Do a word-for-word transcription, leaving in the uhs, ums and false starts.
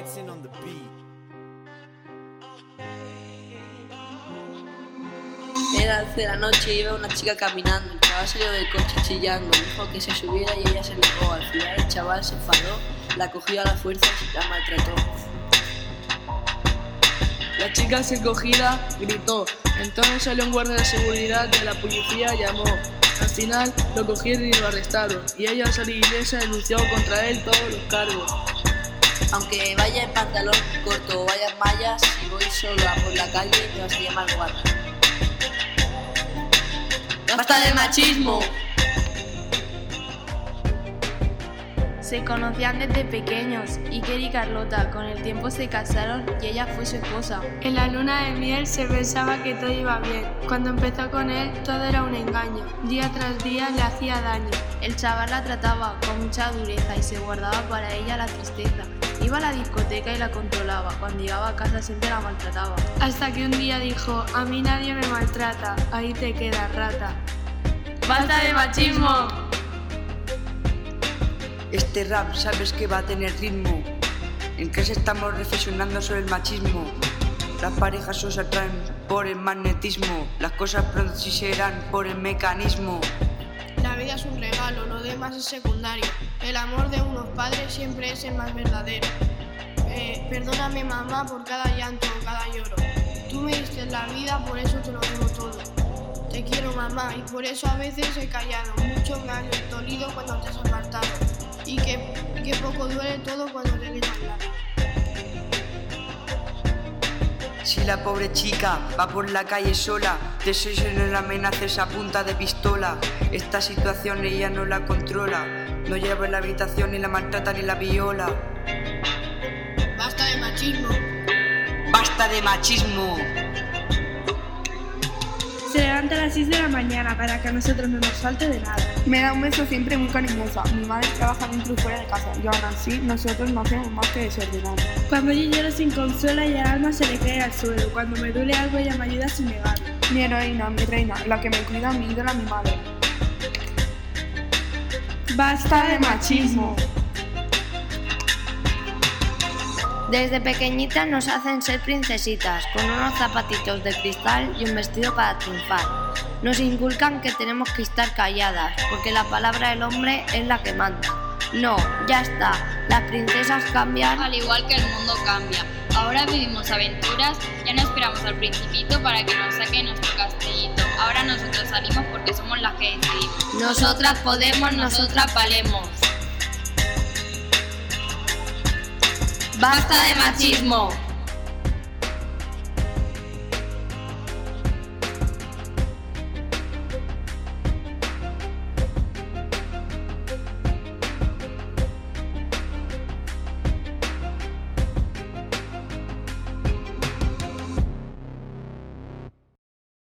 dancing on the beat. Era de la noche y iba una chica caminando. El chaval salió del coche chillando, dijo que se subiera y ella se negó. Al final el chaval se enfadó, la cogió a la fuerza y la maltrató. La chica sin cogida gritó. Entonces salió un guardia de seguridad de la policía y llamó. Al final lo cogieron y lo arrestaron. Y ella al salir ilesa denunció contra él todos los cargos. Aunque vaya en pantalón corto o vaya en mallas, si voy sola por la calle me vas a llamar guarda. ¡Basta de machismo! Se conocían desde pequeños. Iker y Carlota con el tiempo se casaron y ella fue su esposa. En la luna de miel se pensaba que todo iba bien. Cuando empezó con él todo era un engaño. Día tras día le hacía daño. El chaval la trataba con mucha dureza y se guardaba para ella la tristeza. Iba a la discoteca y la controlaba. Cuando llegaba a casa siempre la maltrataba. Hasta que un día dijo: a mí nadie me maltrata, ahí te quedas, rata. ¡Basta de machismo! Este rap sabes que va a tener ritmo. En clase estamos reflexionando sobre el machismo. Las parejas os atraen por el magnetismo. Las cosas pronto sí serán por el mecanismo. La vida es un regalo, lo demás es secundario. El amor de unos padres siempre es el más verdadero. Eh, perdóname mamá por cada llanto o cada lloro. Tú me diste la vida, por eso te lo debo todo. Te quiero mamá y por eso a veces he callado. Mucho me ha dolido cuando te has apartado. Y que, y que poco duele todo cuando te ves al lado. Si la pobre chica va por la calle sola, de seis no la amenaza esa punta de pistola. Esta situación ella no la controla. No lleva en la habitación, ni la maltrata, ni la viola. ¡Basta de machismo! ¡Basta de machismo! Se levanta a las seis de la mañana para que a nosotros no nos falte de nada. Me da un beso siempre muy cariñosa. Mi madre trabaja dentro y fuera de casa y aún así nosotros no hacemos más que desordenar. Cuando yo lloro sin consuela y el alma se le cae al suelo. Cuando me duele algo ella me ayuda sin negarlo. Mi heroína, mi reina, la que me cuida, mi ídola, mi madre. ¡Basta de machismo! Desde pequeñitas nos hacen ser princesitas, con unos zapatitos de cristal y un vestido para triunfar. Nos inculcan que tenemos que estar calladas, porque la palabra del hombre es la que manda. No, ya está, las princesas cambian. Al igual que el mundo cambia. Ahora vivimos aventuras, ya no esperamos al principito para que nos saque nuestro castellito. Ahora nosotros salimos porque somos las que decidimos. Nosotras podemos, nosotras valemos. ¡Basta de machismo!